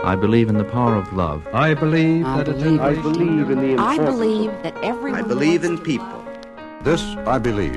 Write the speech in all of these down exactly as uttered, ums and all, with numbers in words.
I believe in the power of love. I believe I that believe a I generation... believe in the I importance believe of that everyone I believe wants in to people. This I believe.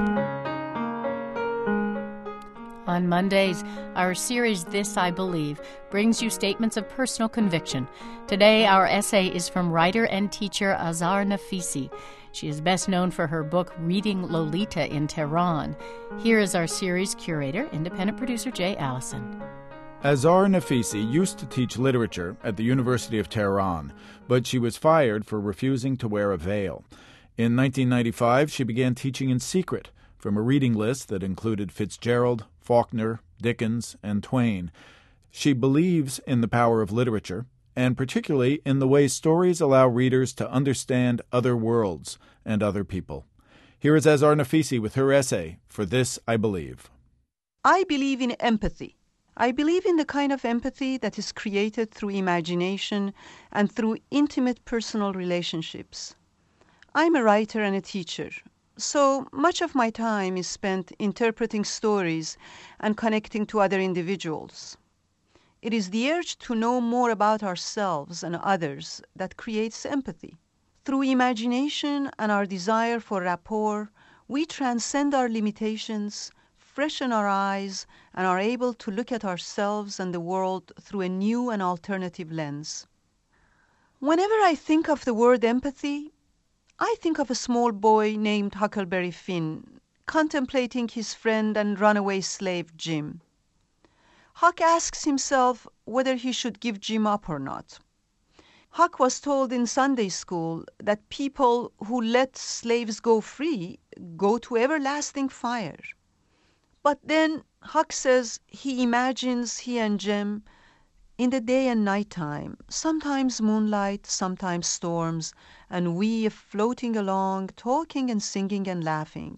On Mondays, our series This I Believe brings you statements of personal conviction. Today, our essay is from writer and teacher Azar Nafisi. She is best known for her book Reading Lolita in Tehran. Here is our series curator, independent producer Jay Allison. Azar Nafisi used to teach literature at the University of Tehran, but she was fired for refusing to wear a veil. In nineteen ninety-five, she began teaching in secret from a reading list that included Fitzgerald, Faulkner, Dickens, and Twain. She believes in the power of literature, and particularly in the way stories allow readers to understand other worlds and other people. Here is Azar Nafisi with her essay, For This I Believe. I believe in empathy. I believe in the kind of empathy that is created through imagination and through intimate personal relationships. I'm a writer and a teacher, so much of my time is spent interpreting stories and connecting to other individuals. It is the urge to know more about ourselves and others that creates empathy. Through imagination and our desire for rapport, we transcend our limitations, freshen our eyes, and are able to look at ourselves and the world through a new and alternative lens. Whenever I think of the word empathy, I think of a small boy named Huckleberry Finn contemplating his friend and runaway slave Jim. Huck asks himself whether he should give Jim up or not. Huck was told in Sunday school that people who let slaves go free go to everlasting fire. But then Huck says he imagines he and Jim in the day and night time, sometimes moonlight, sometimes storms, and we floating along, talking and singing and laughing.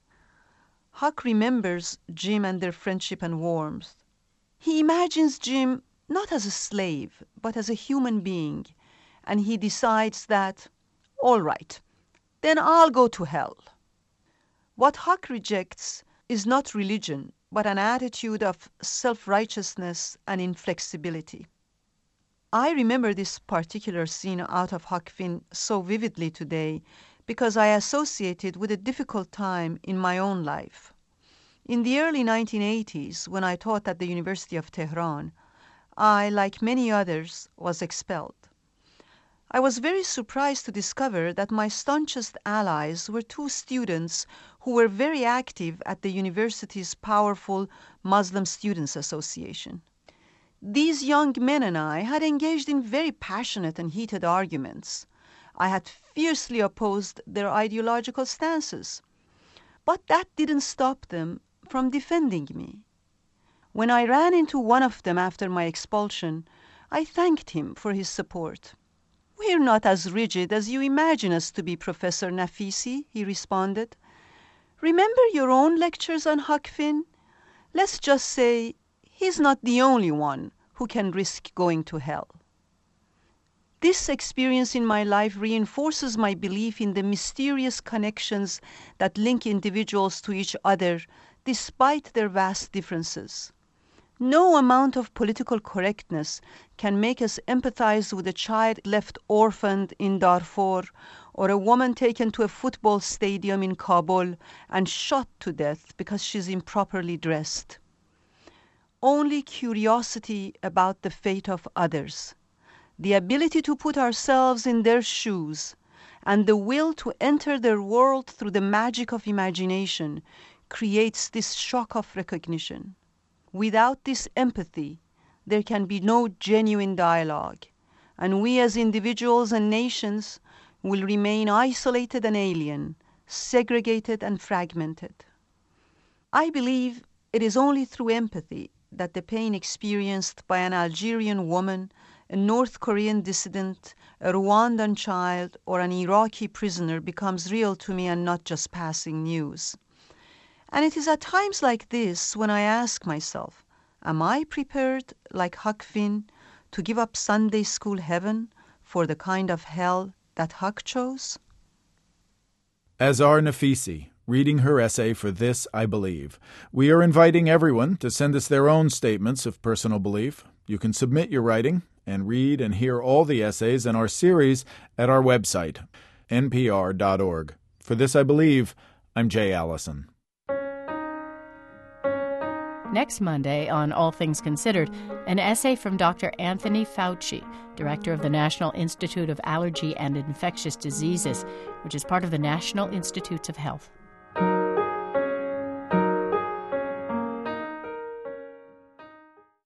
Huck remembers Jim and their friendship and warmth. He imagines Jim not as a slave, but as a human being, and he decides that, all right, then I'll go to hell. What Huck rejects is not religion, but an attitude of self-righteousness and inflexibility. I remember this particular scene out of Huck Finn so vividly today because I associate it with a difficult time in my own life. In the early nineteen eighties, when I taught at the University of Tehran, I, like many others, was expelled. I was very surprised to discover that my staunchest allies were two students who were very active at the university's powerful Muslim Students Association. These young men and I had engaged in very passionate and heated arguments. I had fiercely opposed their ideological stances. But that didn't stop them from defending me. When I ran into one of them after my expulsion, I thanked him for his support. "We're not as rigid as you imagine us to be, Professor Nafisi," he responded. "Remember your own lectures on Huck Finn? Let's just say he's not the only one who can risk going to hell." This experience in my life reinforces my belief in the mysterious connections that link individuals to each other despite their vast differences. No amount of political correctness can make us empathize with a child left orphaned in Darfur or a woman taken to a football stadium in Kabul and shot to death because she's improperly dressed. Only curiosity about the fate of others, the ability to put ourselves in their shoes, and the will to enter their world through the magic of imagination creates this shock of recognition. Without this empathy, there can be no genuine dialogue, and we as individuals and nations will remain isolated and alien, segregated and fragmented. I believe it is only through empathy that the pain experienced by an Algerian woman, a North Korean dissident, a Rwandan child, or an Iraqi prisoner becomes real to me and not just passing news. And it is at times like this when I ask myself, am I prepared, like Huck Finn, to give up Sunday school heaven for the kind of hell that Huck chose? Azar Nafisi, reading her essay For This I Believe. We are inviting everyone to send us their own statements of personal belief. You can submit your writing and read and hear all the essays in our series at our website, n p r dot org. For This I Believe, I'm Jay Allison. Next Monday on All Things Considered, an essay from Doctor Anthony Fauci, director of the National Institute of Allergy and Infectious Diseases, which is part of the National Institutes of Health.